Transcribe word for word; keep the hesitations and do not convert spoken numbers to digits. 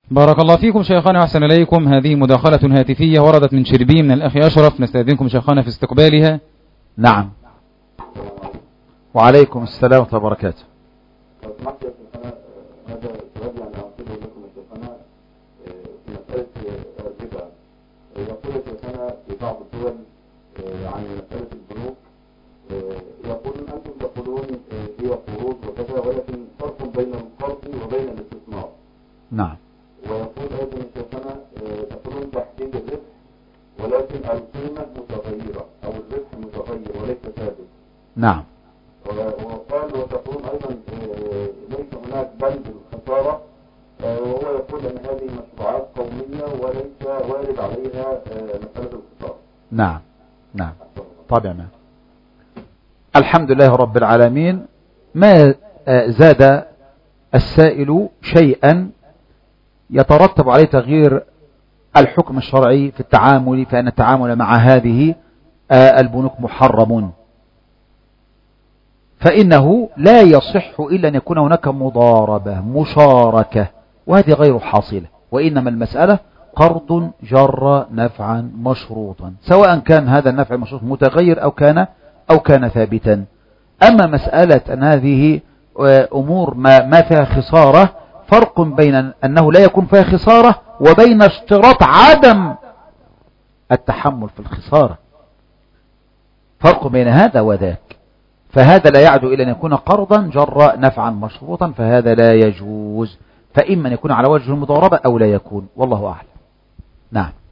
بارك الله فيكم شيخنا وأحسن إليكم. هذه مداخلة هاتفية وردت من شربي من الأخ أشرف، نستأذنكم شيخنا في استقبالها. نعم. وعليكم السلام ورحمة الله وبركاته. يقول شيخنا في بعض الدول عن مسألة البنوك، يقولون أنتم تقولون هي قروض وكذا، ولكن فرق بين القرض وبين الاستثمار. نعم. ويقول أيضا شيخنا تقولون تحديد الربح، ولكن القيمة متغيرة أو الربح متغير وليس ثابت. نعم. وقال وتقولون أيضا ليس هناك بند الخسارة، وهو يقول أن هذه مشروعات قومية وليس وارد عليها مسألة الخسارة. نعم نعم طبعا. الحمد لله رب العالمين. ما زاد السائل شيئا يترتب عليه تغيير الحكم الشرعي في التعامل، فإن التعامل مع هذه البنوك محرم، فإنه لا يصح إلا أن يكون هناك مضاربة مشاركة، وهذه غير حاصلة، وإنما المسألة قرض جر نفعا مشروطا، سواء كان هذا النفع المشروط متغير أو كان أو كان ثابتا. أما مسألة أن هذه أمور ما, ما فيها خسارة، فرق بين أنه لا يكون فيها خسارة وبين اشتراط عدم التحمل في الخسارة، فرق بين هذا وذاك. فهذا لا يعدو إلى أن يكون قرضا جر نفعا مشروطا، فهذا لا يجوز، فإما أن يكون على وجه المضاربة أو لا يكون، والله أعلم. نعم.